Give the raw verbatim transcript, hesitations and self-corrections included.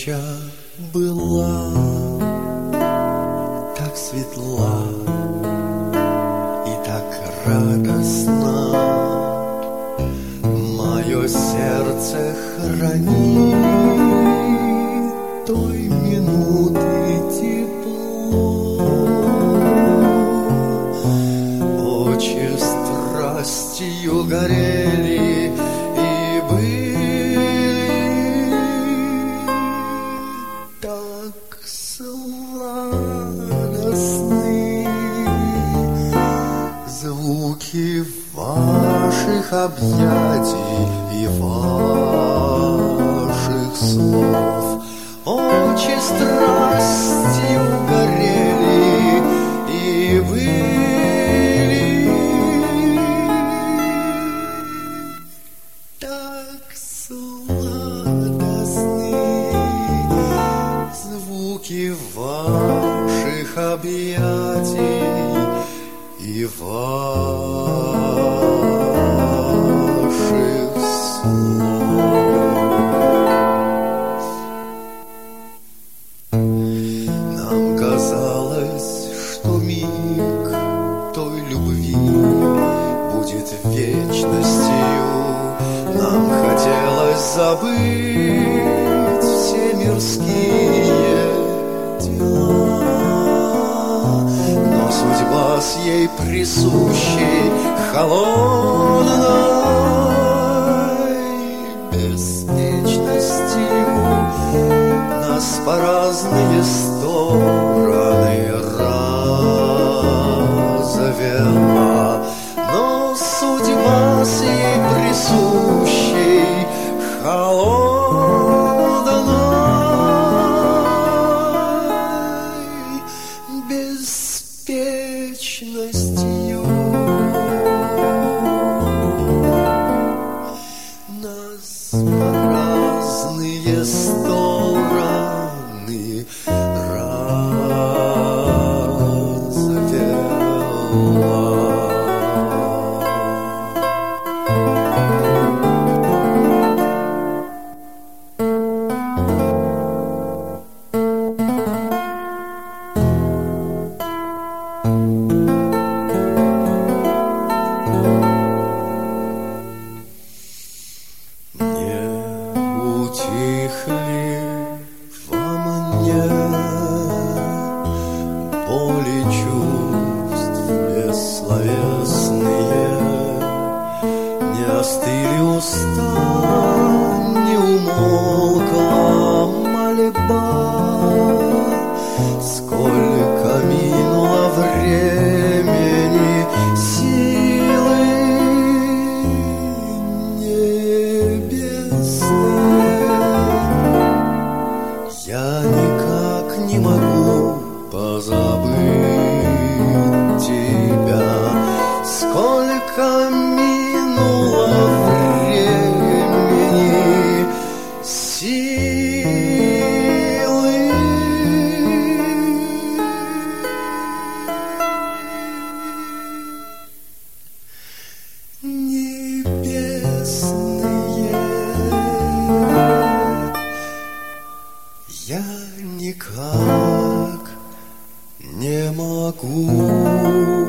Ноча была так светла и так радостна, мое сердце храни той минуты тепло. Очи страстью горели и были так сладостны. Звуки ваших объятий и ваших слов, очи страстью горели и были так сладостны. Звуки ваших объятий и ваших слов. Нам казалось, что миг той любви будет вечностью. Нам хотелось забыть все мирские дела, но судьба с ей присущей холодной беспечностью нас по разные стороны развела. Но судьба с ей присущей холодной беспечностью нас по разные стороны развела. Не утихли во мне боли чувств бессловесные, не остыли уста, не умолкла мольба. Сколько минуло времени, силы я никак не могу позабыть тебя. Сколько минуло времени, силы небесные. Я никак не могу